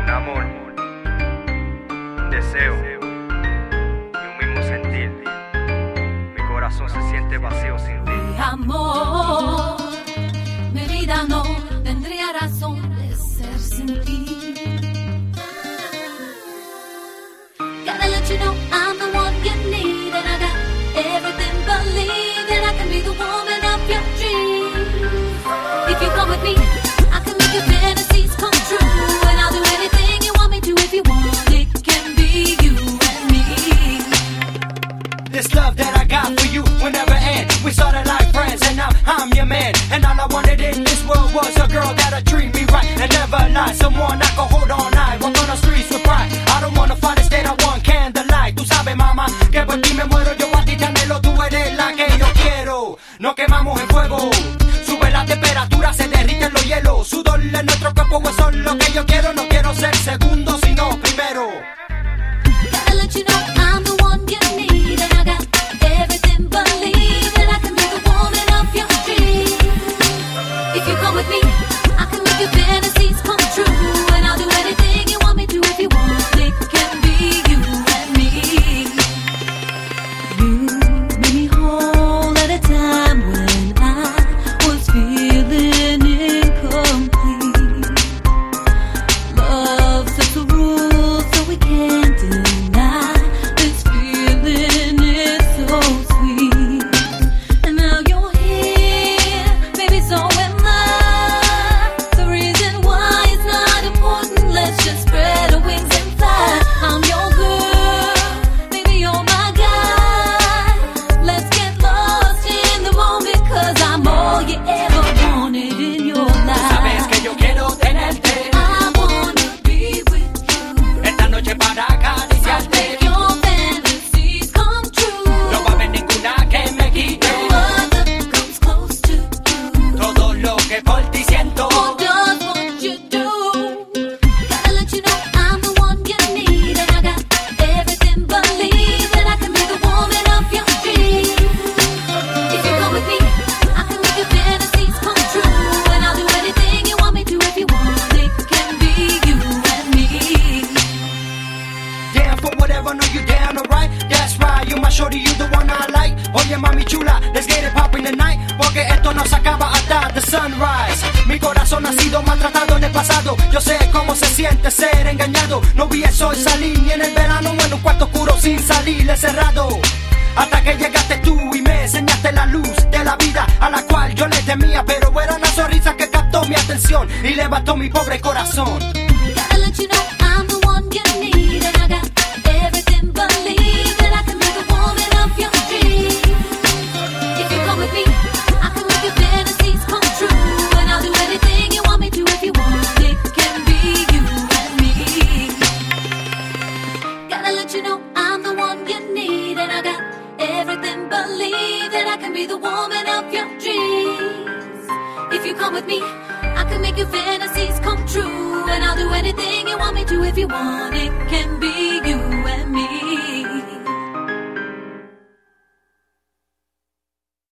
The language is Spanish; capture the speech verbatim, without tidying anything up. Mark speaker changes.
Speaker 1: Un amor, un deseo y un mismo sentir. Mi corazón se siente vacío sin ti.
Speaker 2: Mi amor, mi vida no tendría razón de ser sin ti. Gotta let you know I'm the one you need, and I got everything. Believe that I can be the woman of your dreams. If you come with me, I can make your fantasies come true, and I'll do anything you want me to. If you want, it can be you and me.
Speaker 3: This love that I got for you will never end. We started like friends, and now I'm your man. And all I wanted in this world was a girl that'll treat me right and never lie. Someone I can hold all night, walk on the streets with pride. I don't wanna fight instead, I want candlelight. Tú sabes, mama, que por ti me muero. Yo a ti te anhelo, tú eres la que yo quiero. Nos quemamos en fuego, sube la temperatura, se derriten los hielos. Sudor en nuestro cuerpo, eso es lo que yo quiero. No quiero ser segundo, sino primero.
Speaker 2: Gotta let you know I'm the one you need, and I got everything. Believe that I can be the woman of your dreams. If you come with me, I can make your fantasies come true, and I'll do anything you want me to. If you want, it can be you and me. You made me whole at a time when I was feeling incomplete. Love sets the rules, so we can't deny this feeling is so sweet. And now you're here, baby, so am I. The reason why it's not important, let's just spread our wings and fly. I'm your girl, baby, you're my guy. Let's get lost in the moment, cause I'm all you ever wanted in your
Speaker 3: Sabes
Speaker 2: life.
Speaker 3: que yo quiero tenerte
Speaker 2: I wanna be with you.
Speaker 3: esta noche para acariciarte.
Speaker 2: Make your fantasies come true.
Speaker 3: No va a haber ninguna que me quite
Speaker 2: No other comes close to you,
Speaker 3: todo lo que por ti siento.
Speaker 2: or does what you do. Gotta let you know I'm the one you need, and I got everything. Believe that I can be the woman of your dreams. If you come with me, I can make your fantasies come true, and I'll do anything you want me to. If you want, it can be you and me.
Speaker 3: Down for whatever, know you down, alright? That's right, you my shorty, you the one I like. Oye mami chula, let's get it poppin' tonight, porque esto no se acaba hasta the sunrise. Mi corazón ha sido maltratado en el pasado. Yo sé cómo se siente ser engañado. No vi el sol salir ni en el verano, en un cuarto oscuro sin salir cerrado. Hasta que llegaste tú y me enseñaste la luz de la vida a la cual yo le temía, pero era una sonrisa que captó mi atención y levantó mi pobre corazón.
Speaker 2: Gotta let you know I'm the one you need, and I got everything. Believe that I can be the woman of your dreams. If you come with me, I can make your fantasies come true, and I'll do anything you want me to. If you want, it can be you and me. Gotta let you know I'm the one you need, and I got everything. Believe that I can be the woman of your dreams. If you come with me, I can make your fantasies come true, and I'll do anything you want me to. If you want, it can be